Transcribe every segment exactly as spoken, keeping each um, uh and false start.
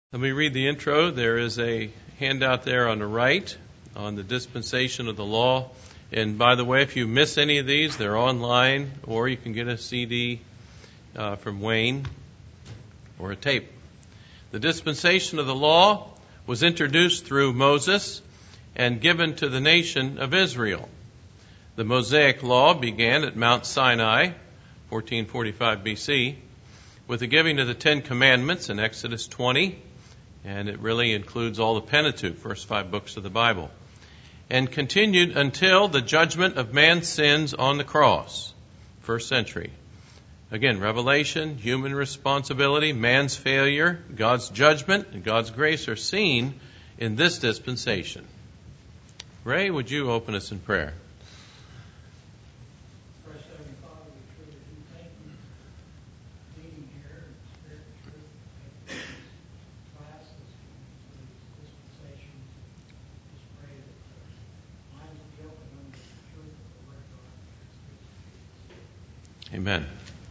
Let me read the intro. There is a handout there on the right on the dispensation of the law. And by the way, if you miss any of these, they're online, or you can get a C D uh, from Wayne or a tape. The dispensation of the law was introduced through Moses and given to the nation of Israel. The Mosaic law began at Mount Sinai, fourteen forty-five B C, with the giving of the Ten Commandments in Exodus twenty. And it really includes all the Pentateuch, first five books of the Bible. And continued until the judgment of man's sins on the cross, first century. Again, revelation, human responsibility, man's failure, God's judgment, and God's grace are seen in this dispensation. Ray, would you open us in prayer? Amen.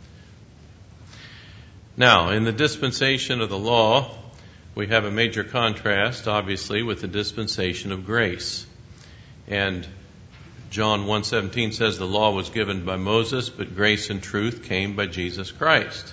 Now, in the dispensation of the law, we have a major contrast, obviously, with the dispensation of grace. And John one seventeen says the law was given by Moses, but grace and truth came by Jesus Christ.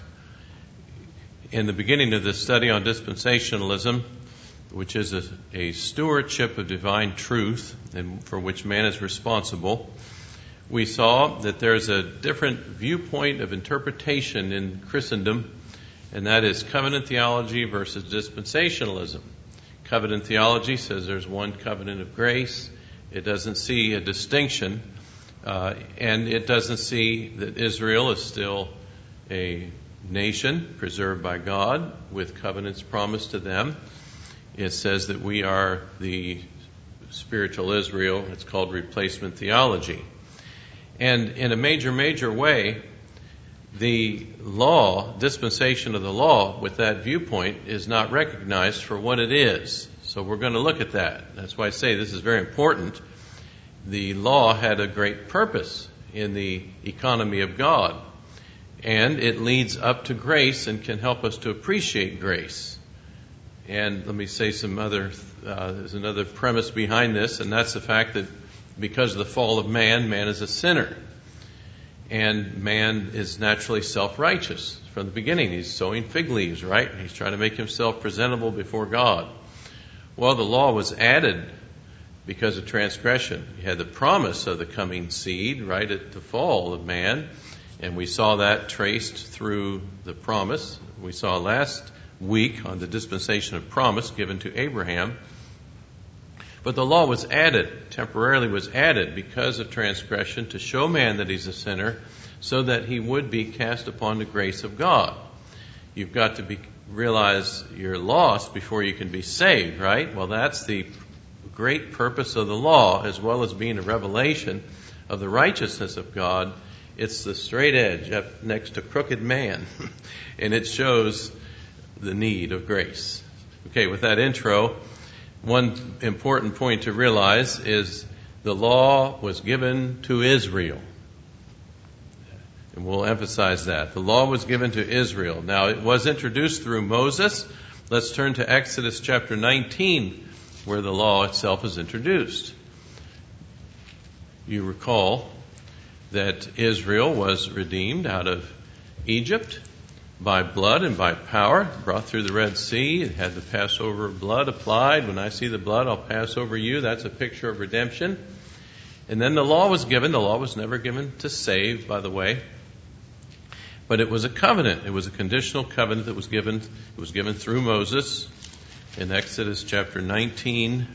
In the beginning of this study on dispensationalism, which is a, a stewardship of divine truth and for which man is responsible, we saw that there's a different viewpoint of interpretation in Christendom, and that is covenant theology versus dispensationalism. Covenant theology says there's one covenant of grace. It doesn't see a distinction, uh, and it doesn't see that Israel is still a nation preserved by God with covenants promised to them. It says that we are the spiritual Israel. It's called replacement theology. And in a major, major way, the law, dispensation of the law with that viewpoint is not recognized for what it is. So we're going to look at that. That's why I say this is very important. The law had a great purpose in the economy of God, and it leads up to grace and can help us to appreciate grace. And let me say some other, uh, there's another premise behind this, and that's the fact that because of the fall of man, man is a sinner. And man is naturally self-righteous. From the beginning, he's sowing fig leaves, right? He's trying to make himself presentable before God. Well, the law was added because of transgression. You had the promise of the coming seed right at the fall of man. And we saw that traced through the promise. We saw last week on the dispensation of promise given to Abraham. But the law was added, temporarily was added because of transgression to show man that he's a sinner so that he would be cast upon the grace of God. You've got to be, realize you're lost before you can be saved, right? Well, that's the great purpose of the law, as well as being a revelation of the righteousness of God. It's the straight edge up next to crooked man, and it shows the need of grace. Okay, with that intro, one important point to realize is the law was given to Israel. And we'll emphasize that. The law was given to Israel. Now, it was introduced through Moses. Let's turn to Exodus chapter nineteen, where the law itself is introduced. You recall that Israel was redeemed out of Egypt by blood and by power, brought through the Red Sea. It had the Passover blood applied. When I see the blood, I'll pass over you. That's a picture of redemption. And then the law was given. The law was never given to save, by the way. But it was a covenant. It was a conditional covenant that was given. It was given through Moses in Exodus chapter nineteen.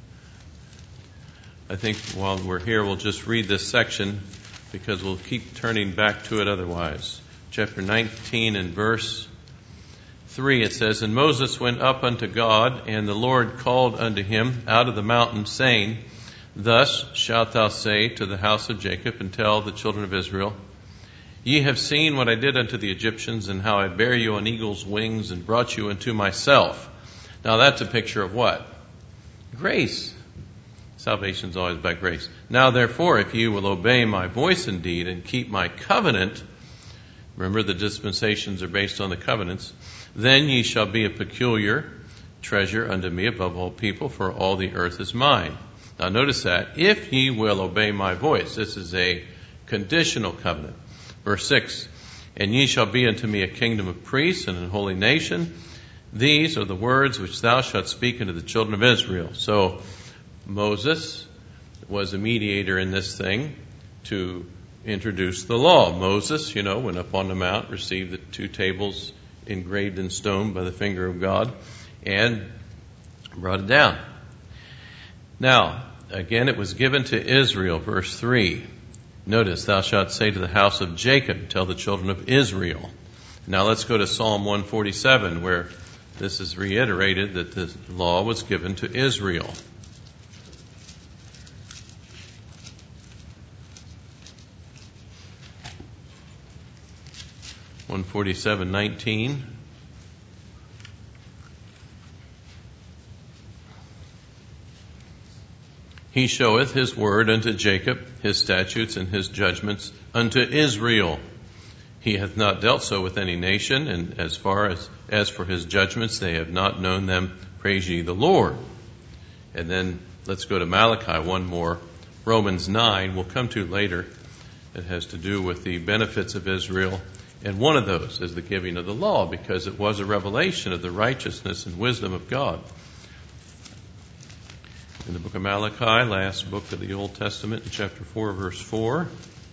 I think while we're here, we'll just read this section because we'll keep turning back to it otherwise. Chapter nineteen and verse three, it says, And Moses went up unto God, and the Lord called unto him out of the mountain, saying, Thus shalt thou say to the house of Jacob, and tell the children of Israel, Ye have seen what I did unto the Egyptians, and how I bare you on eagle's wings, and brought you unto myself. Now that's a picture of what? Grace. Salvation's always by grace. Now therefore, if you will obey my voice indeed, and keep my covenant, remember, the dispensations are based on the covenants. Then ye shall be a peculiar treasure unto me above all people, for all the earth is mine. Now notice that. If ye will obey my voice. This is a conditional covenant. Verse six. And ye shall be unto me a kingdom of priests and a holy nation. These are the words which thou shalt speak unto the children of Israel. So Moses was a mediator in this thing to introduce the law. Moses, you know, went up on the mount, received the two tables engraved in stone by the finger of God, and brought it down. Now, again, it was given to Israel, verse three. Notice, thou shalt say to the house of Jacob, tell the children of Israel. Now let's go to Psalm one forty-seven, where this is reiterated that the law was given to Israel. one forty-seven nineteen. He showeth his word unto Jacob, his statutes and his judgments unto Israel. He hath not dealt so with any nation, and as far as, as for his judgments, they have not known them. Praise ye the Lord. And then let's go to Malachi, one more. Romans nine, we'll come to later. It has to do with the benefits of Israel. And one of those is the giving of the law, because it was a revelation of the righteousness and wisdom of God. In the book of Malachi, last book of the Old Testament, in chapter four, verse four.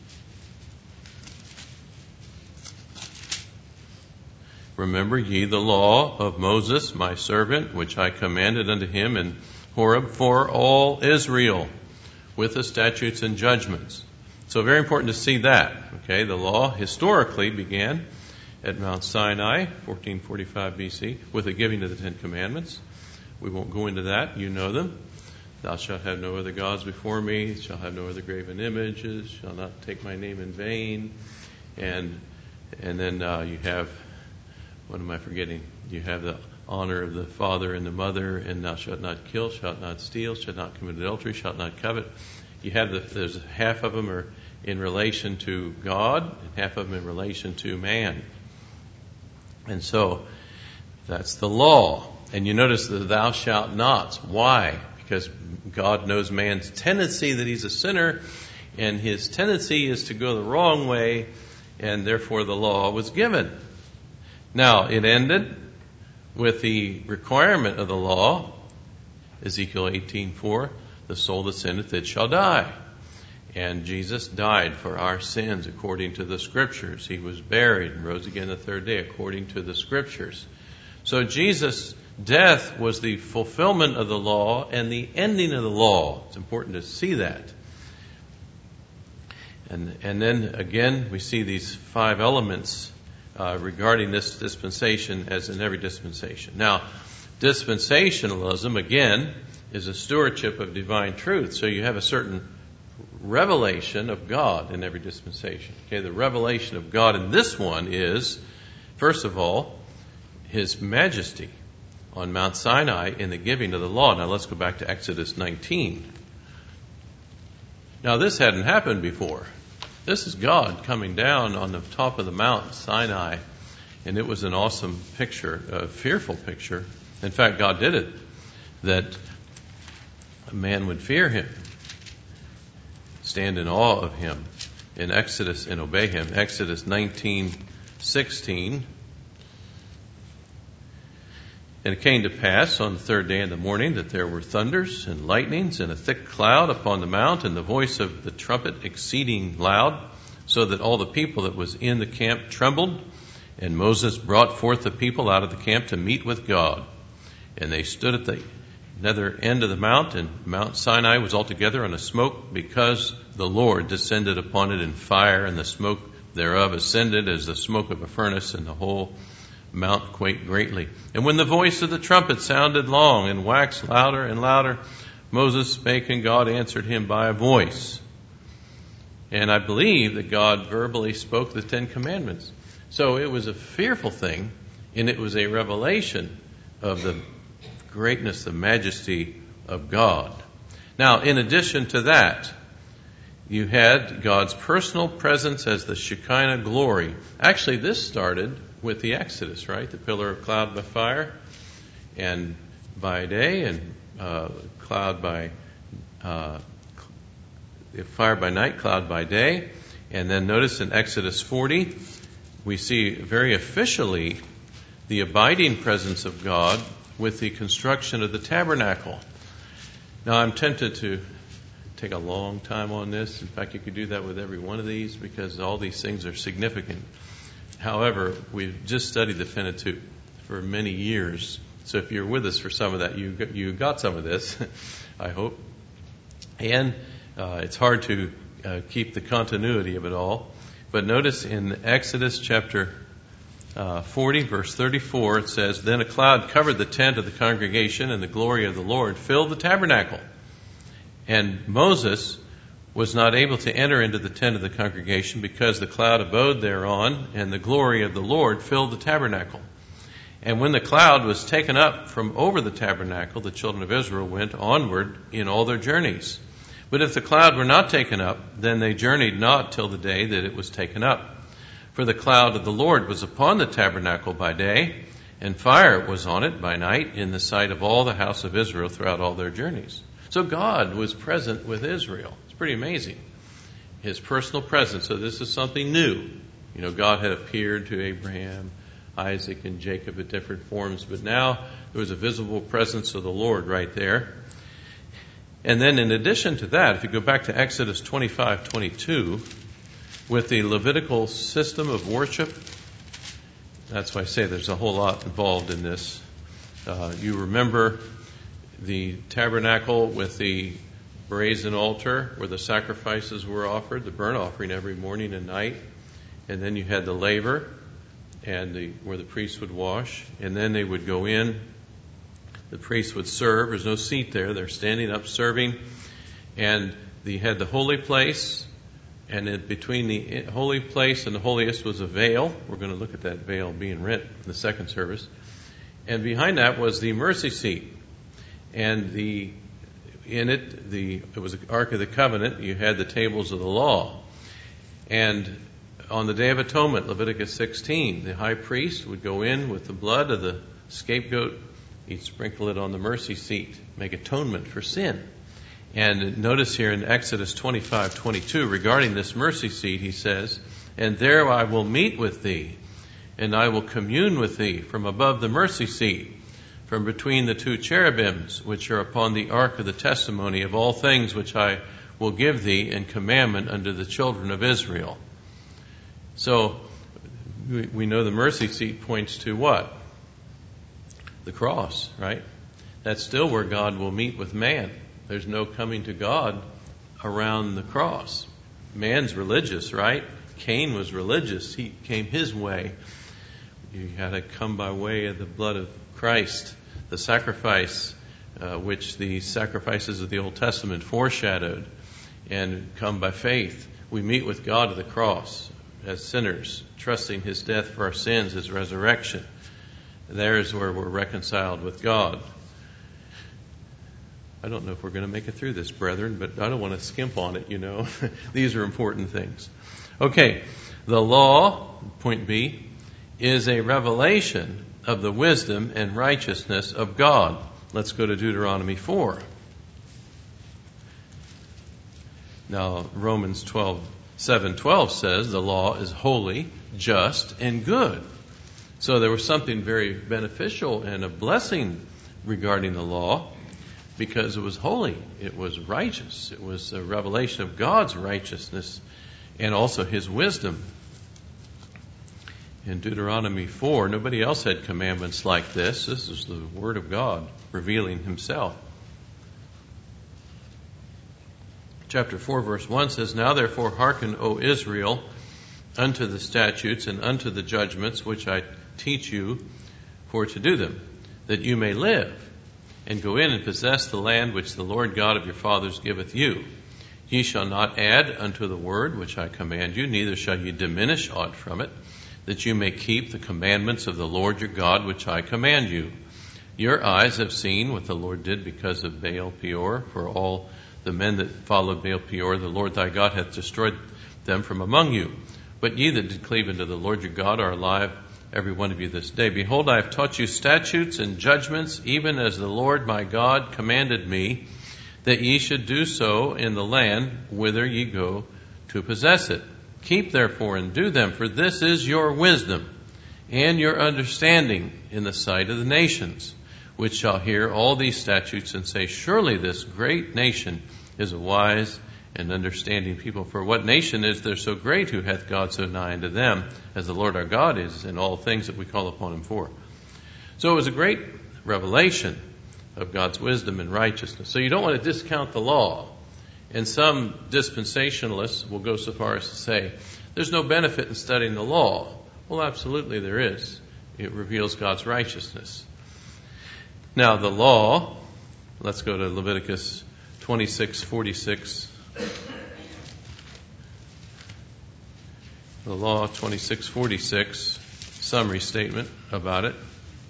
Remember ye the law of Moses, my servant, which I commanded unto him in Horeb for all Israel, with the statutes and judgments. So very important to see that. Okay, the law historically began at Mount Sinai, fourteen forty-five B C, with the giving of the Ten Commandments. We won't go into that. You know them. Thou shalt have no other gods before me, shalt have no other graven images, shall not take my name in vain. And and then uh, you have, what am I forgetting? You have the honor of the father and the mother, and thou shalt not kill, shalt not steal, shalt not commit adultery, shalt not covet. You have the, there's half of them are in relation to God, and half of them in relation to man. And so that's the law. And you notice the thou shalt nots. Why? Because God knows man's tendency that he's a sinner, and his tendency is to go the wrong way, and therefore the law was given. Now, it ended with the requirement of the law, Ezekiel eighteen four, the soul that sinneth, it shall die. And Jesus died for our sins according to the Scriptures. He was buried and rose again the third day according to the Scriptures. So Jesus' death was the fulfillment of the law and the ending of the law. It's important to see that. And and then again, we see these five elements uh, regarding this dispensation as in every dispensation. Now, dispensationalism, again, is a stewardship of divine truth. So you have a certain revelation of God in every dispensation. Okay, the revelation of God in this one is, first of all, His majesty on Mount Sinai in the giving of the law. Now let's go back to Exodus nineteen. Now this hadn't happened before. This is God coming down on the top of the Mount Sinai, and it was an awesome picture, a fearful picture. In fact, God did it, that a man would fear Him, stand in awe of Him in Exodus and obey Him. Exodus nineteen sixteen. And it came to pass on the third day in the morning that there were thunders and lightnings and a thick cloud upon the mount, and the voice of the trumpet exceeding loud, so that all the people that was in the camp trembled. And Moses brought forth the people out of the camp to meet with God. And they stood at the nether end of the mount, and Mount Sinai was altogether on a smoke, because the Lord descended upon it in fire, and the smoke thereof ascended as the smoke of a furnace, and the whole mount quaked greatly. And when the voice of the trumpet sounded long and waxed louder and louder, Moses spake, and God answered him by a voice. And I believe that God verbally spoke the Ten Commandments. So it was a fearful thing, and it was a revelation of the greatness, the majesty of God. Now, in addition to that, you had God's personal presence as the Shekinah glory. Actually, this started with the Exodus, right? The pillar of cloud by fire. And by day and uh, cloud by uh, fire by night, cloud by day. And then notice in Exodus forty, we see very officially the abiding presence of God with the construction of the tabernacle. Now, I'm tempted to take a long time on this. In fact, you could do that with every one of these because all these things are significant. However, we've just studied the Pentateuch for many years. So if you're with us for some of that, you got, you got some of this, I hope. And uh, it's hard to uh, keep the continuity of it all. But notice in Exodus chapter uh, forty, verse thirty-four, it says, "Then a cloud covered the tent of the congregation, and the glory of the Lord filled the tabernacle. And Moses was not able to enter into the tent of the congregation because the cloud abode thereon, and the glory of the Lord filled the tabernacle. And when the cloud was taken up from over the tabernacle, the children of Israel went onward in all their journeys. But if the cloud were not taken up, then they journeyed not till the day that it was taken up. For the cloud of the Lord was upon the tabernacle by day, and fire was on it by night in the sight of all the house of Israel throughout all their journeys." So God was present with Israel. It's pretty amazing. His personal presence. So this is something new. You know, God had appeared to Abraham, Isaac, and Jacob at different forms, but now there was a visible presence of the Lord right there. And then in addition to that, if you go back to Exodus twenty-five twenty-two, with the Levitical system of worship, that's why I say there's a whole lot involved in this. Uh, you remember the tabernacle with the brazen altar where the sacrifices were offered, the burnt offering every morning and night. And then you had the laver and the, where the priests would wash. And then they would go in. The priests would serve. There's no seat there. They're standing up serving. And you had the holy place. And in between the holy place and the holiest was a veil. We're going to look at that veil being rent in the second service. And behind that was the mercy seat. And the in it, the it was the Ark of the Covenant. You had the tables of the law. And on the Day of Atonement, Leviticus sixteen, the high priest would go in with the blood of the scapegoat. He'd sprinkle it on the mercy seat, make atonement for sin. And notice here in Exodus twenty-five twenty-two, regarding this mercy seat, he says, "And there I will meet with thee, and I will commune with thee from above the mercy seat, from between the two cherubims, which are upon the ark of the testimony of all things which I will give thee in commandment unto the children of Israel." So we know the mercy seat points to what? The cross, right? That's still where God will meet with man. There's no coming to God around the cross. Man's religious, right? Cain was religious. He came his way. You had to come by way of the blood of Christ, the sacrifice uh, which the sacrifices of the Old Testament foreshadowed, and come by faith. We meet with God at the cross as sinners, trusting His death for our sins, His resurrection. There's where we're reconciled with God. I don't know if we're going to make it through this, brethren, but I don't want to skimp on it, you know. These are important things. Okay, the law, point B, is a revelation of the wisdom and righteousness of God. Let's go to Deuteronomy four. Now, Romans twelve, seven twelve says the law is holy, just, and good. So there was something very beneficial and a blessing regarding the law, because it was holy, it was righteous, it was a revelation of God's righteousness and also His wisdom. In Deuteronomy four, nobody else had commandments like this. This is the Word of God revealing Himself. Chapter four, verse one says, "Now therefore hearken, O Israel, unto the statutes and unto the judgments which I teach you for to do them, that you may live, and go in and possess the land which the Lord God of your fathers giveth you. Ye shall not add unto the word which I command you, neither shall ye diminish aught from it, that you may keep the commandments of the Lord your God which I command you. Your eyes have seen what the Lord did because of Baal Peor. For all the men that followed Baal Peor, the Lord thy God hath destroyed them from among you. But ye that did cleave unto the Lord your God are alive every one of you this day. Behold, I have taught you statutes and judgments, even as the Lord my God commanded me, that ye should do so in the land whither ye go to possess it. Keep therefore and do them, for this is your wisdom and your understanding in the sight of the nations, which shall hear all these statutes and say, surely this great nation is a wise and understanding people. For what nation is there so great who hath God so nigh unto them, as the Lord our God is in all things that we call upon him for? So it was a great revelation of God's wisdom and righteousness. So you don't want to discount the law. And some dispensationalists will go so far as to say, there's no benefit in studying the law. Well, absolutely there is. It reveals God's righteousness. Now the law, let's go to Leviticus twenty-six forty-six. The law twenty-six forty-six, summary statement about it.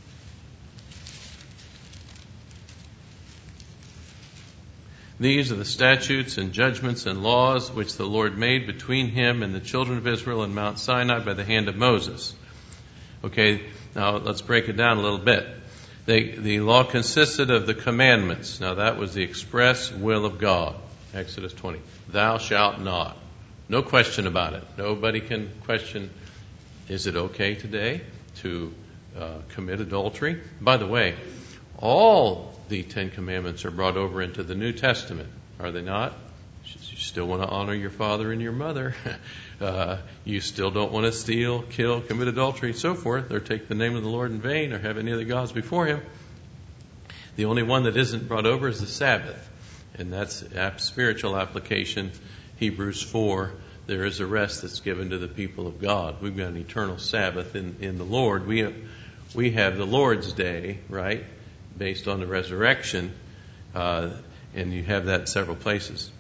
These are the statutes and judgments and laws which the Lord made between him and the children of Israel in Mount Sinai by the hand of Moses. Okay, now let's break it down a little bit. They, the law consisted of the commandments. Now that was the express will of God. Exodus twenty. Thou shalt not. No question about it. Nobody can question, is it okay today to uh, commit adultery? By the way, all the Ten Commandments are brought over into the New Testament, are they not? You still want to honor your father and your mother. Uh, you still don't want to steal, kill, commit adultery, and so forth, or take the name of the Lord in vain, or have any other gods before him. The only one that isn't brought over is the Sabbath, and that's spiritual application. Hebrews four, there is a rest that's given to the people of God. We've got an eternal Sabbath in, in the Lord. We have, we have the Lord's Day, right, based on the resurrection, uh, and you have that in several places.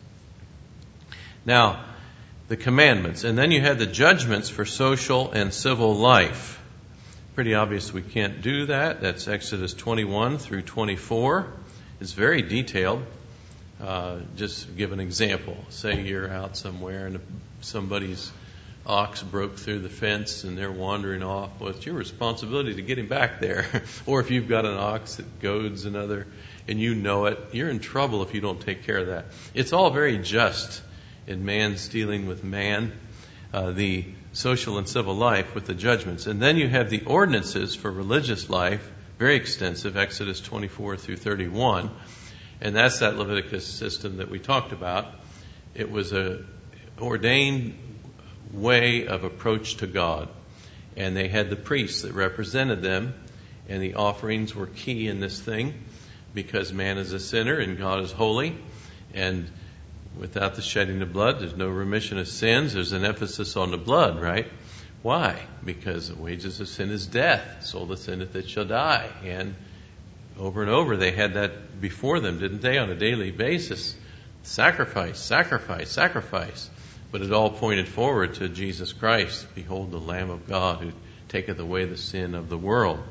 Now, the commandments, and then you have the judgments for social and civil life. Pretty obvious we can't do that. That's Exodus twenty-one through twenty-four. It's very detailed. Uh, just give an example. Say you're out somewhere and somebody's ox broke through the fence and they're wandering off. Well, it's your responsibility to get him back there. Or if you've got an ox that goads another and you know it, you're in trouble if you don't take care of that. It's all very just in man's dealing with man, uh, the social and civil life with the judgments. And then you have the ordinances for religious life, very extensive, Exodus twenty-four through thirty-one. And that's that Leviticus system that we talked about. It was a ordained way of approach to God. And they had the priests that represented them, and the offerings were key in this thing because man is a sinner and God is holy. And without the shedding of blood, there's no remission of sins. There's an emphasis on the blood, right? Why? Because the wages of sin is death. Soul that sinneth, it shall die. And over and over, they had that before them, didn't they, on a daily basis? Sacrifice, sacrifice, sacrifice. But it all pointed forward to Jesus Christ. Behold the Lamb of God who taketh away the sin of the world.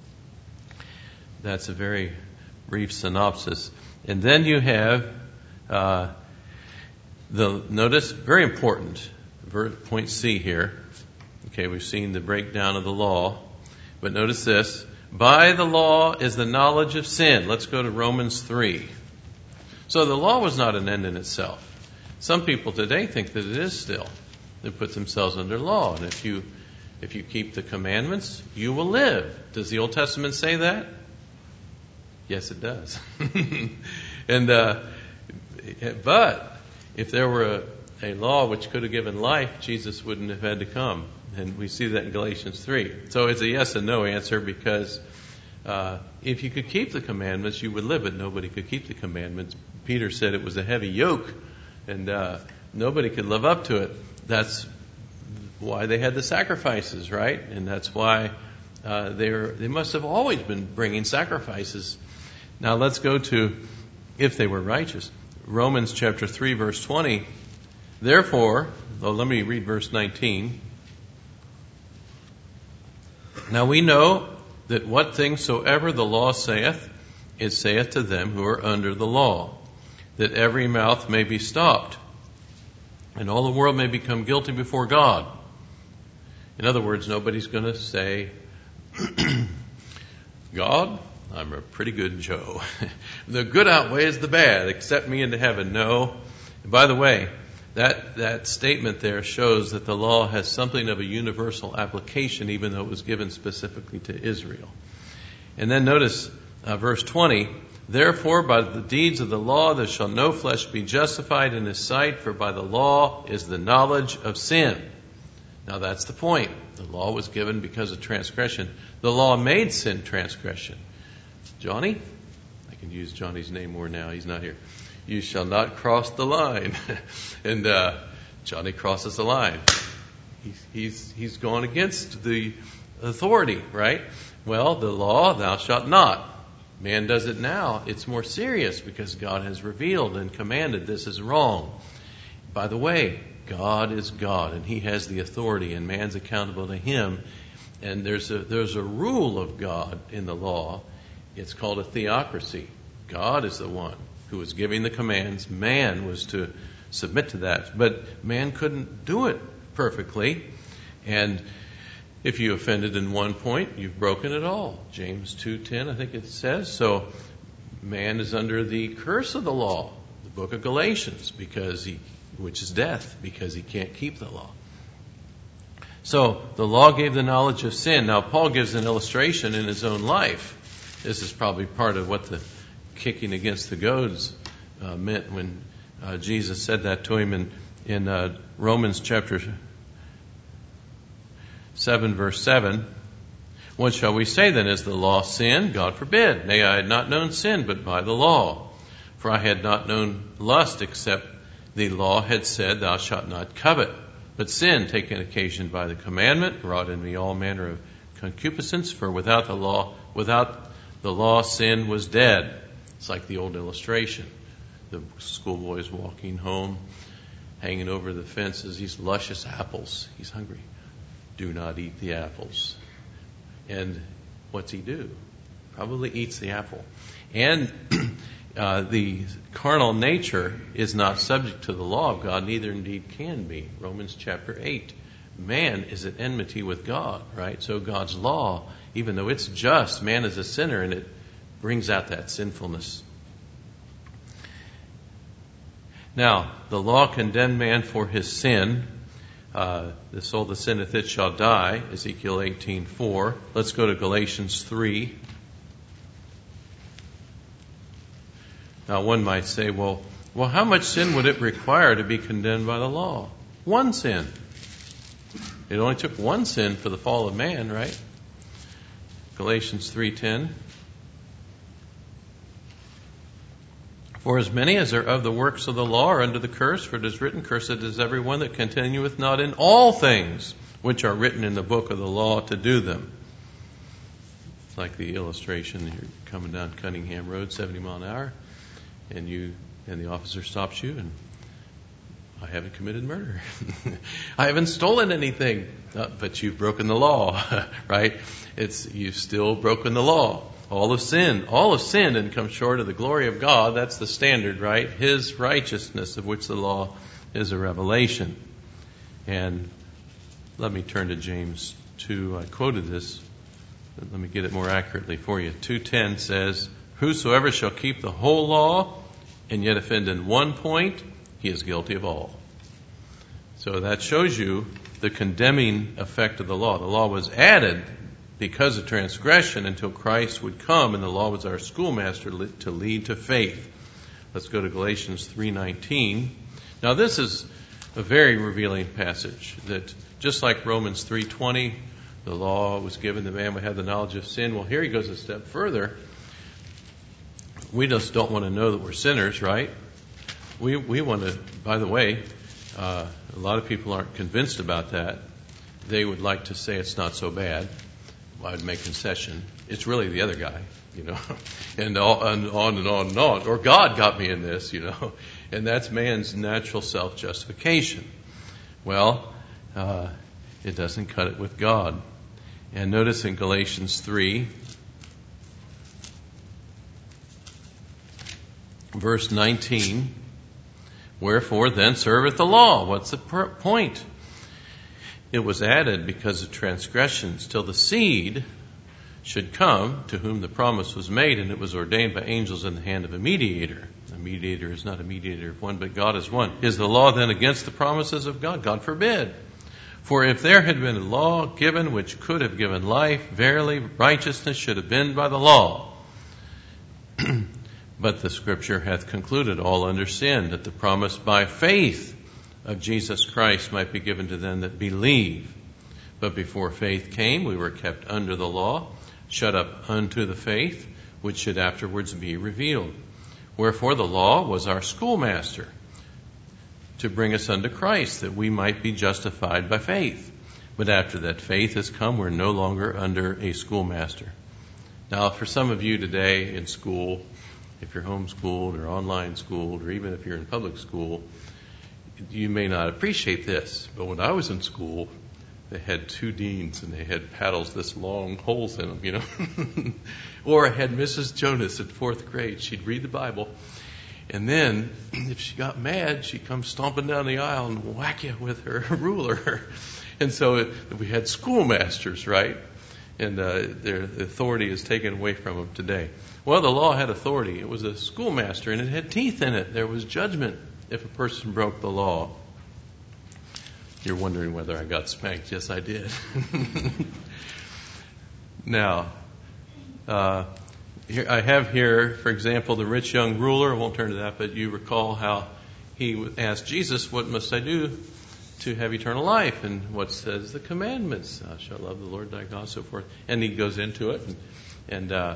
That's a very brief synopsis. And then you have uh, the, notice, very important, point C here. Okay, we've seen the breakdown of the law. But notice this. By the law is the knowledge of sin. Let's go to Romans three. So the law was not an end in itself. Some people today think that it is still. They put themselves under law. And if you if you keep the commandments, you will live. Does the Old Testament say that? Yes, it does. and uh, But if there were a, a law which could have given life, Jesus wouldn't have had to come. And we see that in Galatians three. So it's a yes and no answer because uh, if you could keep the commandments, you would live it. Nobody could keep the commandments. Peter said it was a heavy yoke and uh, nobody could live up to it. That's why they had the sacrifices, right? And that's why uh, they were, they must have always been bringing sacrifices. Now let's go to if they were righteous. Romans chapter three, verse twenty. Therefore, well, let me read verse nineteen. Now we know that what things soever the law saith, it saith to them who are under the law, that every mouth may be stopped, and all the world may become guilty before God. In other words, nobody's going to say God, I'm a pretty good Joe. The good outweighs the bad. Accept me into heaven. No. And by the way, that, that statement there shows that the law has something of a universal application, even though it was given specifically to Israel. And then notice uh, verse twenty, therefore by the deeds of the law there shall no flesh be justified in his sight, for by the law is the knowledge of sin. Now that's the point. The law was given because of transgression. The law made sin transgression. Johnny? I can use Johnny's name more now. He's not here. You shall not cross the line. and uh, Johnny crosses the line. He's, he's, he's gone against the authority, right? Well, the law, thou shalt not. Man does it now. It's more serious because God has revealed and commanded this is wrong. By the way, God is God, and He has the authority, and man's accountable to Him. And there's a there's a rule of God in the law. It's called a theocracy. God is the one who was giving the commands. Man was to submit to that. But man couldn't do it perfectly. And if you offended in one point, you've broken it all. James two ten, I think it says. So man is under the curse of the law, the book of Galatians, because he, which is death, because he can't keep the law. So the law gave the knowledge of sin. Now Paul gives an illustration in his own life. This is probably part of what the kicking against the goads uh, meant when uh, Jesus said that to him in, in uh, Romans chapter seven, verse seven. What shall we say then? Is the law sin? God forbid. Nay, I had not known sin but by the law. For I had not known lust except the law had said, thou shalt not covet. But sin, taken occasion by the commandment, wrought in me all manner of concupiscence. For without the law, without the law, sin was dead. It's like the old illustration. The schoolboy's walking home, hanging over the fences, these luscious apples. He's hungry. Do not eat the apples. And what's he do? Probably eats the apple. And uh, the carnal nature is not subject to the law of God, neither indeed can be. Romans chapter eight. Man is at enmity with God, right? So God's law, even though it's just, man is a sinner, and it brings out that sinfulness. Now, the law condemned man for his sin. Uh, the soul that sinneth, it shall die, Ezekiel eighteen four. Let's go to Galatians three. Now, one might say, well, well, how much sin would it require to be condemned by the law? One sin. It only took one sin for the fall of man, right? Galatians three ten. For as many as are of the works of the law are under the curse, for it is written, cursed is every one that continueth not in all things which are written in the book of the law to do them. It's like the illustration, you're coming down Cunningham Road, seventy mile an hour, and you and the officer stops you, and I haven't committed murder. I haven't stolen anything, uh, but you've broken the law, right? It's you've still broken the law. All have sinned. All have sinned and come short of the glory of God. That's the standard, right? His righteousness, of which the law is a revelation. And let me turn to James two. I quoted this, but let me get it more accurately for you. two ten says, whosoever shall keep the whole law and yet offend in one point, he is guilty of all. So that shows you the condemning effect of the law. The law was added because of transgression until Christ would come, and the law was our schoolmaster to lead to faith. Let's go to Galatians three nineteen. Now this is a very revealing passage that just like Romans three twenty, the law was given, the man would have the knowledge of sin. Well, here he goes a step further. We just don't want to know that we're sinners, right? We we want to, by the way, uh, a lot of people aren't convinced about that. They would like to say it's not so bad. I'd make concession. It's really the other guy, you know, and all, and on and on and on. Or God got me in this, you know, and that's man's natural self-justification. Well, uh, it doesn't cut it with God. And notice in Galatians three, verse nineteen, wherefore then serveth the law? What's the per- point? It was added because of transgressions, till the seed should come, to whom the promise was made, and it was ordained by angels in the hand of a mediator. A mediator is not a mediator of one, but God is one. Is the law then against the promises of God? God forbid. For if there had been a law given which could have given life, verily righteousness should have been by the law. But the Scripture hath concluded all under sin, that the promise by faith of Jesus Christ might be given to them that believe. But before faith came, we were kept under the law, shut up unto the faith, which should afterwards be revealed. Wherefore the law was our schoolmaster, to bring us unto Christ, that we might be justified by faith. But after that faith has come, we're no longer under a schoolmaster. Now, for some of you today in school, if you're homeschooled or online schooled, or even if you're in public school, you may not appreciate this. But when I was in school, they had two deans and they had paddles this long, holes in them, you know. Or I had Missus Jonas in fourth grade. She'd read the Bible. And then, if she got mad, she'd come stomping down the aisle and whack you with her ruler. And so it, we had schoolmasters, right? And uh, their authority is taken away from them today. Well, the law had authority. It was a schoolmaster, and it had teeth in it. There was judgment if a person broke the law. You're wondering whether I got spanked. Yes, I did. Now, uh, here, I have here, for example, the rich young ruler. I won't turn to that, but you recall how he asked Jesus, what must I do to have eternal life? And what says the commandments? Thou shalt love the Lord thy God, so forth. And he goes into it. And, and, uh,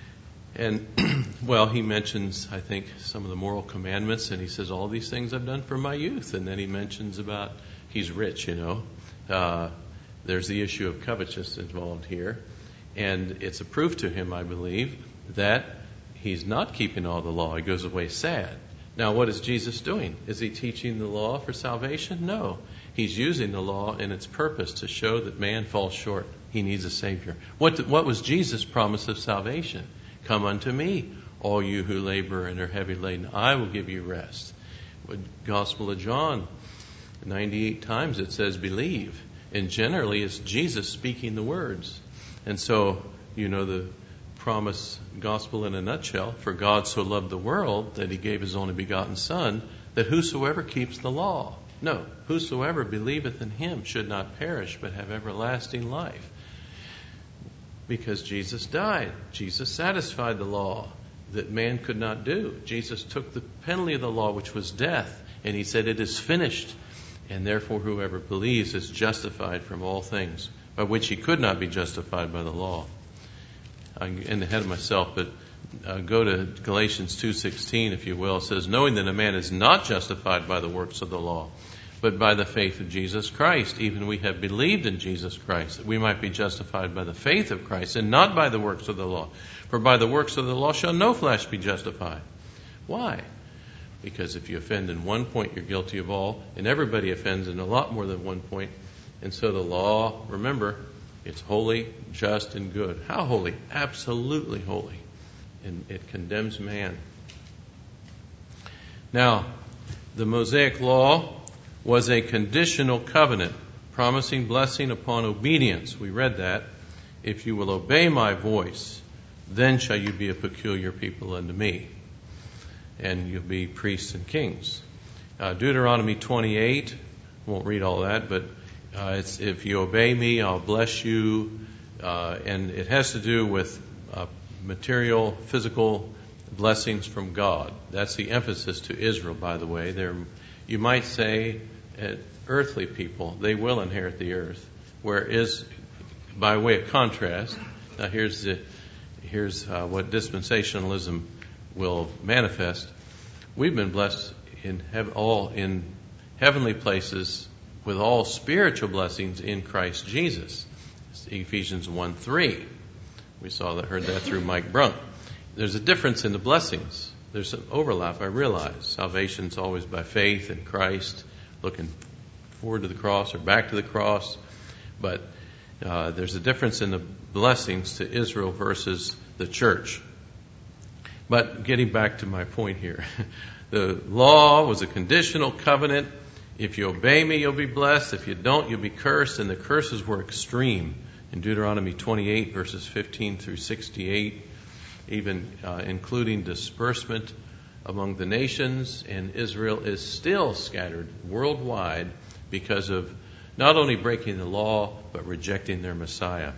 and well, he mentions, I think, some of the moral commandments. And he says, all these things I've done from my youth. And then he mentions about he's rich, you know. Uh, there's the issue of covetousness involved here. And it's a proof to him, I believe, that he's not keeping all the law. He goes away sad. Now, what is Jesus doing? Is he teaching the law for salvation? No. He's using the law in its purpose to show that man falls short. He needs a Savior. What, what was Jesus' promise of salvation? Come unto me, all you who labor and are heavy laden. I will give you rest. The Gospel of John, ninety-eight times it says believe. And generally it's Jesus speaking the words. And so, you know, the promise gospel in a nutshell, for God so loved the world that he gave his only begotten Son, that whosoever keeps the law, no, whosoever believeth in him should not perish, but have everlasting life. Because Jesus died. Jesus satisfied the law that man could not do. Jesus took the penalty of the law, which was death, and he said, it is finished. And therefore whoever believes is justified from all things, by which he could not be justified by the law. I'm getting ahead of myself, but uh, go to Galatians two sixteen, if you will. It says, knowing that a man is not justified by the works of the law, but by the faith of Jesus Christ. Even we have believed in Jesus Christ, that we might be justified by the faith of Christ, and not by the works of the law. For by the works of the law shall no flesh be justified. Why? Because if you offend in one point, you're guilty of all, and everybody offends in a lot more than one point. And so the law, remember, it's holy, just, and good. How holy? Absolutely holy. And it condemns man. Now, the Mosaic law was a conditional covenant, promising blessing upon obedience. We read that. If you will obey my voice, then shall you be a peculiar people unto me. And you'll be priests and kings. Uh, Deuteronomy twenty-eight, won't read all that, but uh, it's if you obey me, I'll bless you. Uh, and it has to do with uh, material, physical blessings from God. That's the emphasis to Israel, by the way. They're, you might say, uh, earthly people, they will inherit the earth. Whereas, by way of contrast, now here's the, here's uh, what dispensationalism will manifest. We've been blessed in hev- all in heavenly places with all spiritual blessings in Christ Jesus. It's Ephesians one three. We saw that, heard that through Mike Brunk. There's a difference in the blessings. There's some overlap, I realize. Salvation's always by faith in Christ, looking forward to the cross or back to the cross. But uh, there's a difference in the blessings to Israel versus the church. But getting back to my point here, the law was a conditional covenant. If you obey me, you'll be blessed. If you don't, you'll be cursed. And the curses were extreme. in Deuteronomy twenty-eight, verses fifteen through sixty-eight, even uh, including disbursement among the nations, and Israel is still scattered worldwide because of not only breaking the law, but rejecting their Messiah.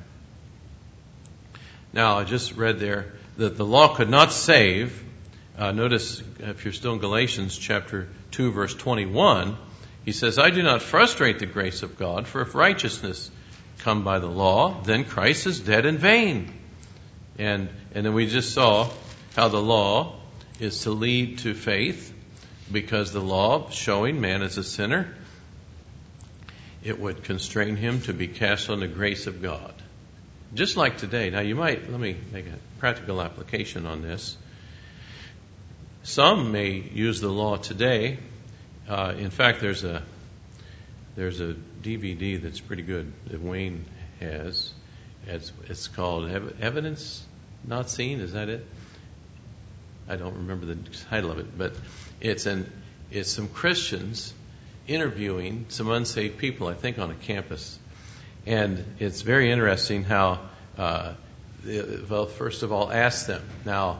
Now, I just read there that the law could not save. Uh, notice, if you're still in Galatians chapter two, verse twenty-one, he says, I do not frustrate the grace of God, for if righteousness come by the law, then Christ is dead in vain. And, and then we just saw how the law is to lead to faith, because the law, showing man as a sinner, it would constrain him to be cast on the grace of God. Just like today. Now you might, let me make a practical application on this. Some may use the law today. Uh, in fact, there's a there's a D V D that's pretty good that Wayne has. It's, it's called Ev- Evidence Not Seen. Is that it? I don't remember the title of it, but it's an it's some Christians interviewing some unsaved people, I think, on a campus. And it's very interesting how, uh, well, first of all, ask them, now,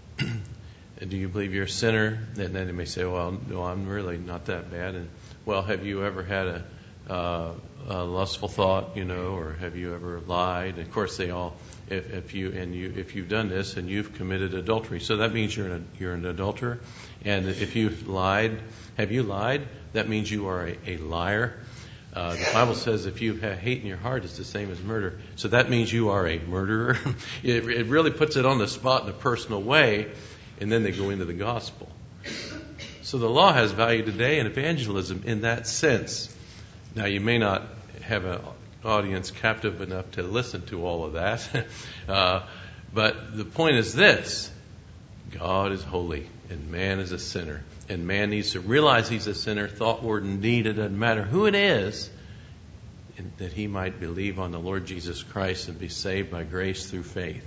do you believe you're a sinner? And then they may say, well, no, I'm really not that bad. And, well, have you ever had a, uh, a lustful thought, you know, or have you ever lied? And of course, they all, if, if you and you, if you've done this and you've committed adultery, so that means you're an, you're an adulterer. And if you've lied, have you lied? That means you are a, a liar. Uh, the Bible says if you have hate in your heart, it's the same as murder. So that means you are a murderer. it, it really puts it on the spot in a personal way, and then they go into the gospel. So the law has value today in evangelism in that sense. Now, you may not have an audience captive enough to listen to all of that, uh, but the point is this. God is holy, and man is a sinner. And man needs to realize he's a sinner, thought, word, and deed. It doesn't matter who it is, and that he might believe on the Lord Jesus Christ and be saved by grace through faith.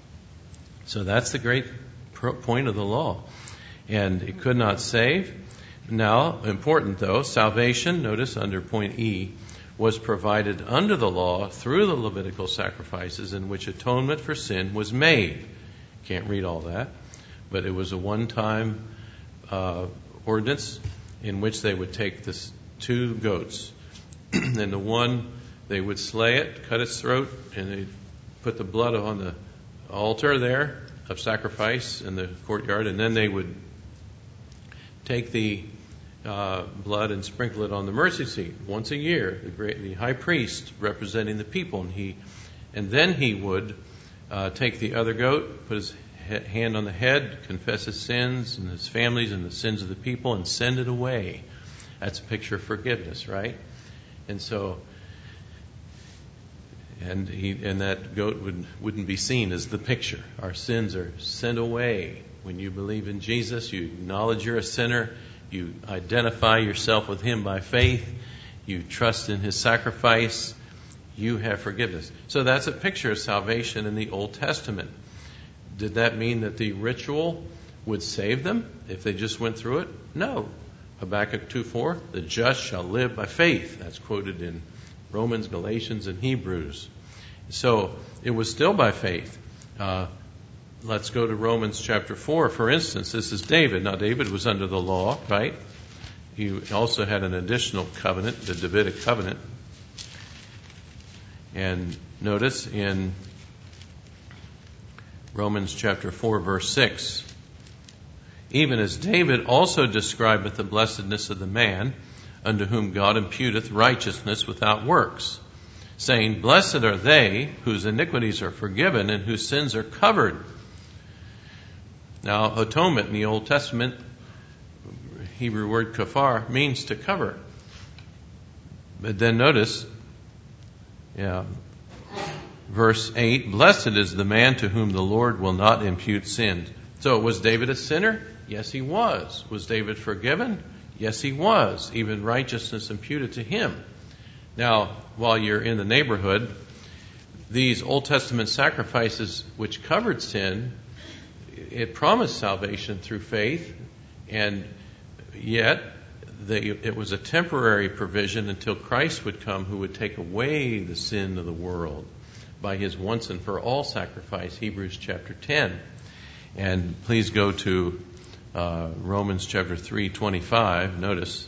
So that's the great point of the law. And it could not save. Now, important though, salvation, notice under point E, was provided under the law through the Levitical sacrifices in which atonement for sin was made. Can't read all that. But it was a one-time uh, ordinance in which they would take this two goats. And the one, they would slay it, cut its throat, and they'd put the blood on the altar there of sacrifice in the courtyard. And then they would take the uh, blood and sprinkle it on the mercy seat once a year. The, great, the high priest representing the people. And, he, and then he would uh, take the other goat, put his hand on the head, confess his sins and his family's and the sins of the people, and send it away. That's a picture of forgiveness, right? And so, and he and that goat would, wouldn't be seen as the picture. Our sins are sent away. When you believe in Jesus, you acknowledge you're a sinner, you identify yourself with him by faith, you trust in his sacrifice, you have forgiveness. So that's a picture of salvation in the Old Testament. Did that mean that the ritual would save them if they just went through it? No. Habakkuk two four, the just shall live by faith. That's quoted in Romans, Galatians, and Hebrews. So it was still by faith. Uh, let's go to Romans chapter four, for instance. This is David. Now, David was under the law, right? He also had an additional covenant, the Davidic covenant. And notice in Romans chapter four, verse six. Even as David also describeth the blessedness of the man, unto whom God imputeth righteousness without works, saying, Blessed are they whose iniquities are forgiven and whose sins are covered. Now, atonement in the Old Testament, Hebrew word kafar, means to cover. But then notice, yeah, verse eight, Blessed is the man to whom the Lord will not impute sin. So was David a sinner? Yes, he was. Was David forgiven? Yes, he was. Even righteousness imputed to him. Now, while you're in the neighborhood, these Old Testament sacrifices which covered sin, it promised salvation through faith, and yet they, it was a temporary provision until Christ would come, who would take away the sin of the world. by his once and for all sacrifice, Hebrews chapter ten. And please go to uh, Romans chapter three twenty-five. Notice,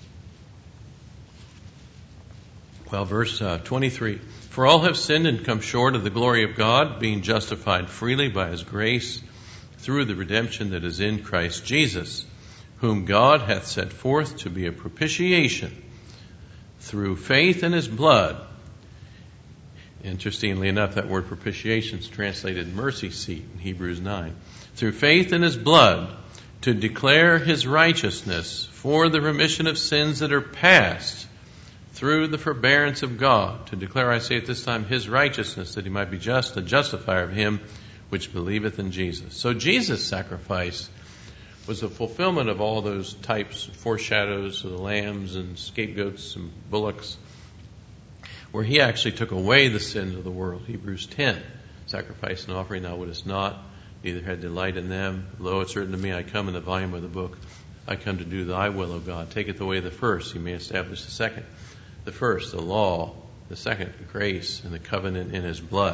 well, verse uh, twenty-three. For all have sinned and come short of the glory of God, being justified freely by his grace through the redemption that is in Christ Jesus, whom God hath set forth to be a propitiation through faith in his blood. Interestingly enough, that word propitiation is translated mercy seat in Hebrews nine. Through faith in his blood, to declare his righteousness for the remission of sins that are past through the forbearance of God. To declare, I say at this time, his righteousness, that he might be just, a justifier of him which believeth in Jesus. So Jesus' sacrifice was a fulfillment of all those types, foreshadows of the lambs and scapegoats and bullocks, where he actually took away the sins of the world. Hebrews ten, sacrifice and offering thou wouldest not, neither had delight in them. Lo, it's written to me, I come in the volume of the book. I come to do thy will, O God. Taketh away the first, he may establish the second. The first, the law. The second, grace and the covenant in his blood.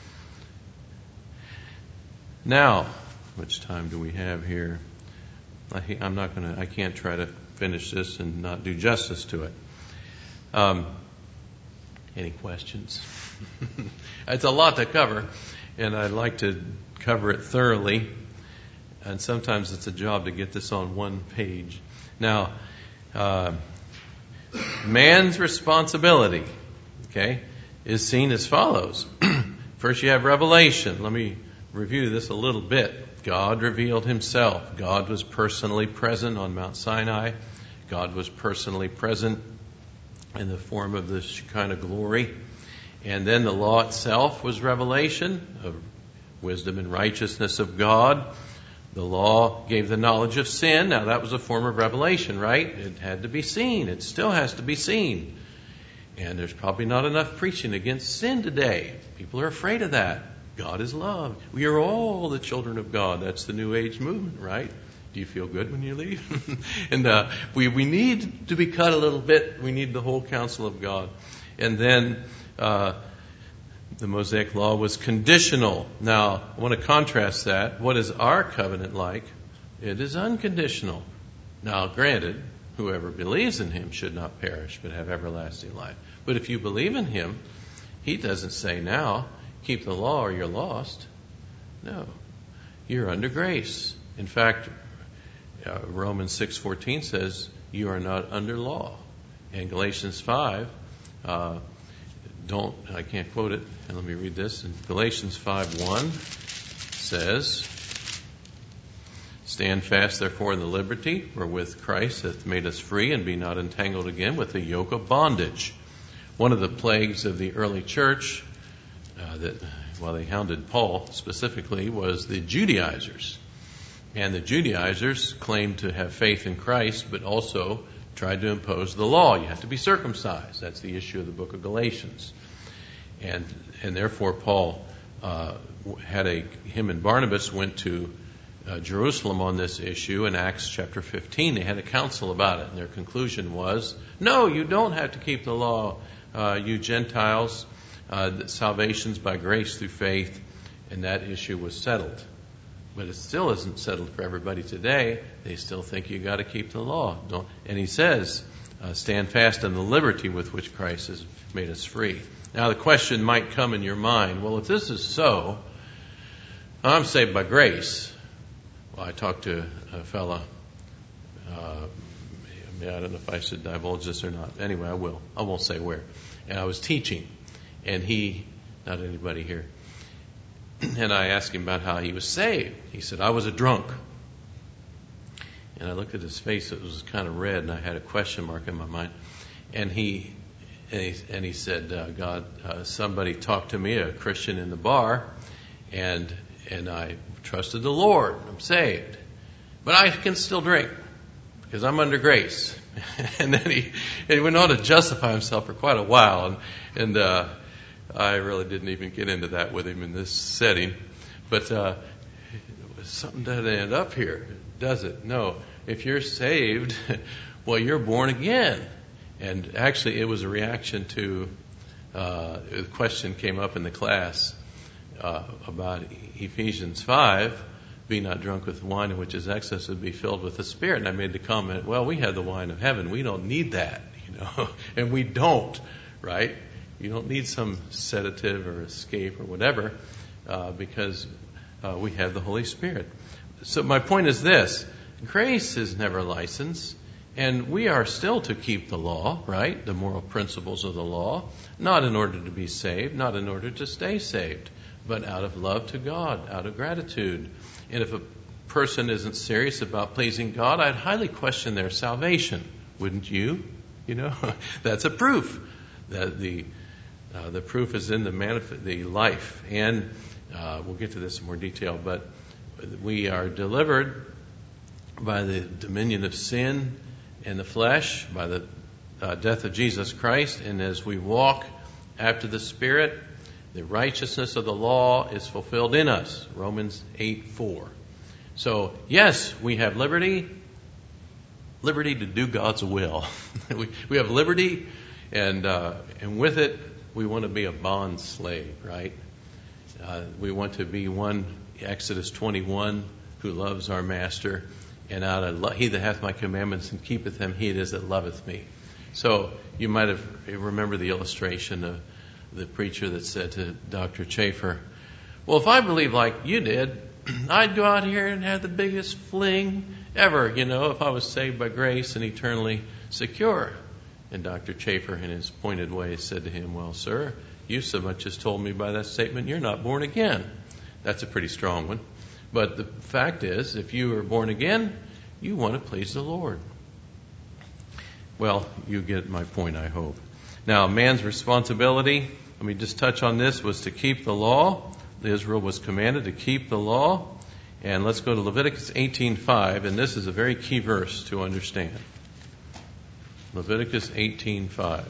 Now, how much time do we have here? I, I'm not going to, I can't try to finish this and not do justice to it. Um, any questions? It's a lot to cover, and I'd like to cover it thoroughly. And sometimes it's a job to get this on one page. Now, uh, man's responsibility, okay, is seen as follows. First, you have revelation. Let me review this a little bit. God revealed himself. God was personally present on Mount Sinai. God was personally present in the form of the Shekinah glory. And then the law itself was revelation of wisdom and righteousness of God. The law gave the knowledge of sin. Now that was a form of revelation, right? It had to be seen. It still has to be seen. And there's probably not enough preaching against sin today. People are afraid of that. God is love. We are all the children of God. That's the New Age movement, right? Do you feel good when you leave? and uh, we, we need to be cut a little bit. We need the whole counsel of God. And then uh, the Mosaic law was conditional. Now, I want to contrast that. What is our covenant like? It is unconditional. Now, granted, whoever believes in him should not perish, but have everlasting life. But if you believe in him, he doesn't say now, keep the law or you're lost. No, you're under grace. In fact, uh, Romans six fourteen says you are not under law. And Galatians five, uh, don't, I can't quote it, and let me read this. In Galatians five one says, stand fast therefore in the liberty wherewith Christ hath made us free, and be not entangled again with the yoke of bondage. One of the plagues of the early church uh, that, well, they hounded Paul specifically, was the Judaizers. And the Judaizers claimed to have faith in Christ, but also tried to impose the law. You have to be circumcised. That's the issue of the book of Galatians. And and therefore Paul uh, had a, him and Barnabas went to uh, Jerusalem on this issue in Acts chapter fifteen. They had a council about it, and their conclusion was, no, you don't have to keep the law, uh, you Gentiles. Uh, salvation's by grace through faith, and that issue was settled. But it still isn't settled for everybody today. They still think you got to keep the law. Don't. And he says, uh, stand fast in the liberty with which Christ has made us free. Now the question might come in your mind, well, if this is so, I'm saved by grace. Well, I talked to a fella, uh, I don't know if I should divulge this or not. Anyway, I will. I won't say where. And I was teaching, and he, not anybody here, and I asked him about how he was saved. He said, I was a drunk. And I looked at his face, it was kind of red, and I had a question mark in my mind. And he and he, and he said, uh, God, uh, somebody talked to me, a Christian in the bar, and and I trusted the Lord. I'm saved. But I can still drink because I'm under grace. and then he, and he went on to justify himself for quite a while. And, and uh, I really didn't even get into that with him in this setting. But uh, something doesn't end up here, does it? No. If you're saved, well, you're born again. And actually, it was a reaction to uh, the question came up in the class uh, about Ephesians five, be not drunk with wine in which is excess, but be filled with the Spirit. And I made the comment, well, we have the wine of heaven. We don't need that, you know, and we don't, right? You don't need some sedative or escape or whatever uh, because uh, we have the Holy Spirit. So my point is this. Grace is never licensed, and we are still to keep the law, right? The moral principles of the law, not in order to be saved, not in order to stay saved, but out of love to God, out of gratitude. And if a person isn't serious about pleasing God, I'd highly question their salvation. Wouldn't you? You know, that's a proof. That the uh, the proof is in the manif- the life. And uh, we'll get to this in more detail, but we are delivered by the dominion of sin and the flesh, by the uh, death of Jesus Christ. And as we walk after the Spirit, the righteousness of the law is fulfilled in us. Romans eight four. So, yes, we have liberty. Liberty to do God's will. we, we have liberty, and uh, and with it, we want to be a bond slave, right? Uh, we want to be one, Exodus twenty-one, who loves our master. And out of lo- he that hath my commandments and keepeth them, he it is that loveth me. So you might have remember the illustration of the preacher that said to Doctor Chafer, well, if I believed like you did, I'd go out here and have the biggest fling ever, you know, if I was saved by grace and eternally secure. And Doctor Chafer, in his pointed way, said to him, well, sir, you so much as told me by that statement, you're not born again. That's a pretty strong one. But the fact is, if you are born again, you want to please the Lord. Well, you get my point, I hope. Now, man's responsibility, let me just touch on this, was to keep the law. Israel was commanded to keep the law. And let's go to Leviticus eighteen five, and this is a very key verse to understand. Leviticus eighteen five.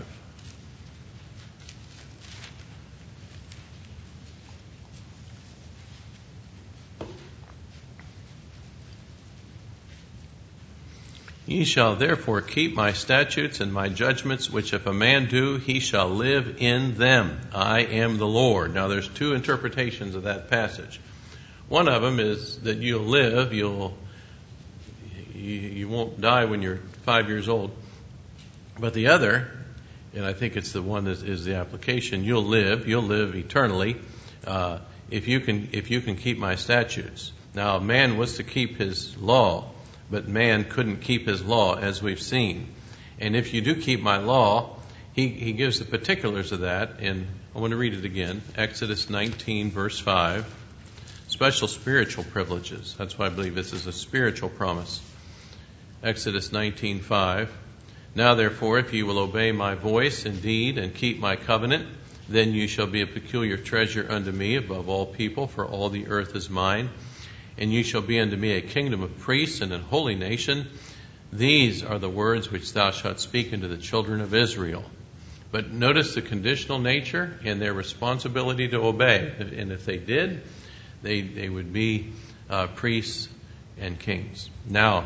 Ye shall therefore keep my statutes and my judgments, which if a man do, he shall live in them. I am the Lord. Now there's two interpretations of that passage. One of them is that you'll live, you'll, you, you won't die when you're five years old. But the other, and I think it's the one that is the application, you'll live, you'll live eternally, uh, if you can, if you can keep my statutes. Now man was to keep his law, but man couldn't keep his law, as we've seen. And if you do keep my law, he, he gives the particulars of that. And I want to read it again. Exodus nineteen, verse five. Special spiritual privileges. That's why I believe this is a spiritual promise. Exodus nineteen five. Now therefore, if you will obey my voice indeed and keep my covenant, then you shall be a peculiar treasure unto me above all people, for all the earth is mine. And you shall be unto me a kingdom of priests and a holy nation. These are the words which thou shalt speak unto the children of Israel. But notice the conditional nature and their responsibility to obey. And if they did, they, they would be uh, priests and kings. Now,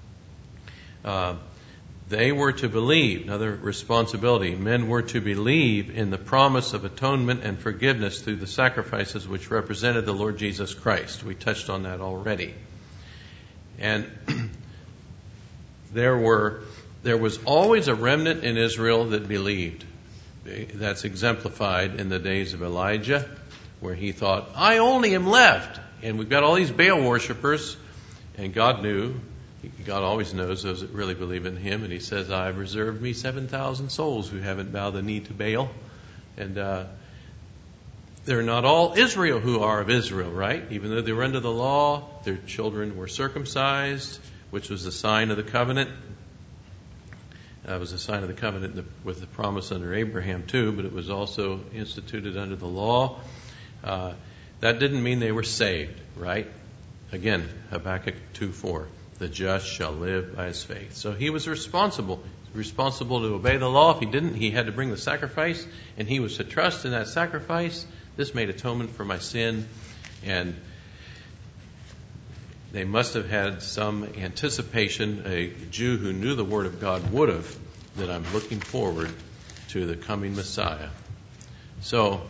uh, they were to believe, another responsibility, men were to believe in the promise of atonement and forgiveness through the sacrifices which represented the Lord Jesus Christ. We touched on that already. And there were, there was always a remnant in Israel that believed. That's exemplified in the days of Elijah, where he thought, I only am left. And we've got all these Baal worshipers, and God knew. God always knows those that really believe in him. And he says, I've reserved me seven thousand souls who haven't bowed the knee to Baal. And uh, they're not all Israel who are of Israel, right? Even though they were under the law, their children were circumcised, which was the sign of the covenant. That was a sign of the covenant with the promise under Abraham too, but it was also instituted under the law. Uh, that didn't mean they were saved, right? Again, Habakkuk two four. The just shall live by his faith. So he was responsible, responsible to obey the law. If he didn't, he had to bring the sacrifice, and he was to trust in that sacrifice. This made atonement for my sin, and they must have had some anticipation. A Jew who knew the Word of God would have, that I'm looking forward to the coming Messiah. So,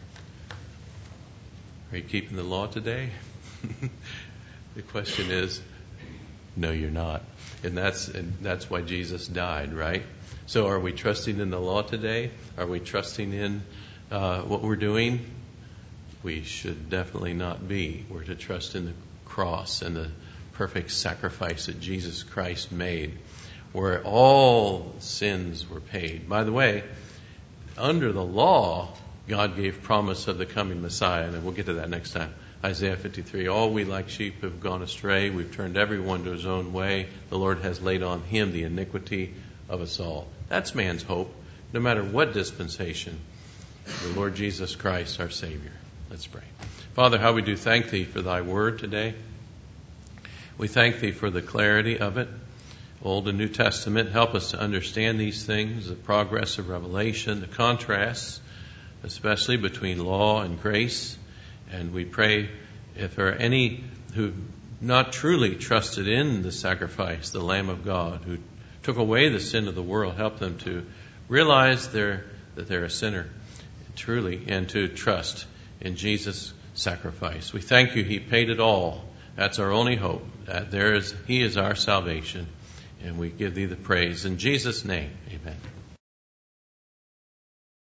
are you keeping the law today? The question is, no, you're not. And that's and that's why Jesus died, right? So are we trusting in the law today? Are we trusting in uh, what we're doing? We should definitely not be. We're to trust in the cross and the perfect sacrifice that Jesus Christ made, where all sins were paid. By the way, under the law, God gave promise of the coming Messiah, and we'll get to that next time. Isaiah fifty-three, all we like sheep have gone astray. We've turned everyone to his own way. The Lord has laid on him the iniquity of us all. That's man's hope, no matter what dispensation. The Lord Jesus Christ, our Savior. Let's pray. Father, how we do thank Thee for Thy word today. We thank Thee for the clarity of it, Old and New Testament. Help us to understand these things, the progress of revelation, the contrasts, especially between law and grace. And we pray if there are any who not truly trusted in the sacrifice, the Lamb of God, who took away the sin of the world, help them to realize they're, that they're a sinner, truly, and to trust in Jesus' sacrifice. We thank You, He paid it all. That's our only hope. That there is, He is our salvation. And we give Thee the praise. In Jesus' name, amen.